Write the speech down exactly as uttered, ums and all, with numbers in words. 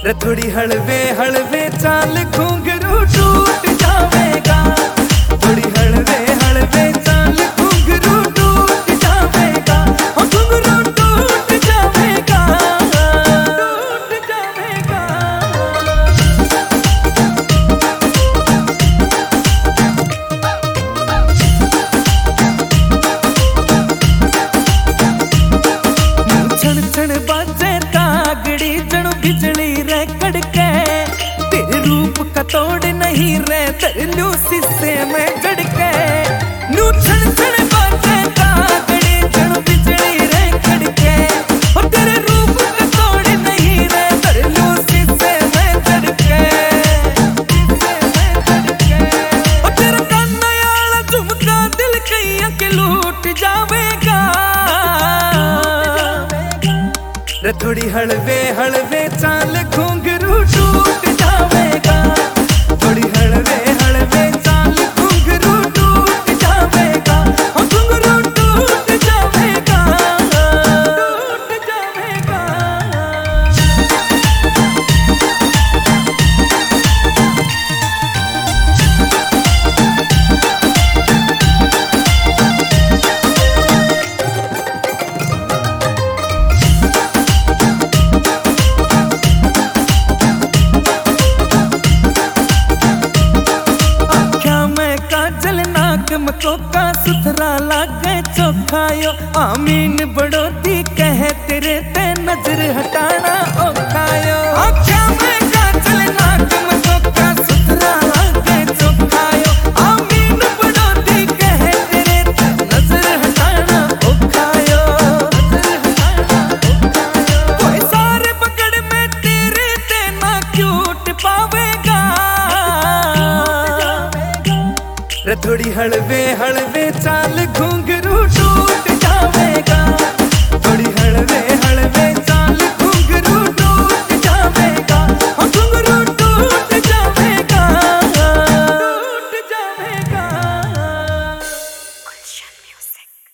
रे थोड़ी हलवे हलवे चाल घुंघरू टूट जावेगा, थोड़ी हलवे हलवे चाल घुंघरू टूट जावेगा, घुंघरू टूट जावेगा, टूट जावेगा। छण छण बाजे तागड़ी जणु बिजली रे कड़के, तेरे रूप का तोड़ नहीं रे तरलू शीशे में जड़के। नू छण छण बाजे तागड़ी जणु बिजली रे कड़के, और तेरे रूप का तोड़ नहीं रे तरलू शीशे में जड़के, शीशे में जड़के। और तेरा काना याला झुमका दिल कईया के लूट जावेगा, रे थोड़ी हलवे हलवे चाल घुंघरू टूट जावेगा, थोड़ी हलवे हलवे चाल घुंघरू टूट जावेगा, घुंघरू टूट जावेगा, टूट जावेगा। मकोका सुथरा लागे चोखायो, आमीन बड़ोती कहे तेरे ते नजर हटाना ओखायो। आँखों में काजल नाक मकोका सुथरा लागे चोखायो, आमीन बड़ोती कहे तेरे ते नजर हटाना ओखायो, नजर हटाना ओखायो। कोई सारे पकड़ में तेरे ते ना क्यूट पावेगा, रे थोड़ी हलवे हलवे चाल घुंघरू टूट जावेगा, थोड़ी हलवे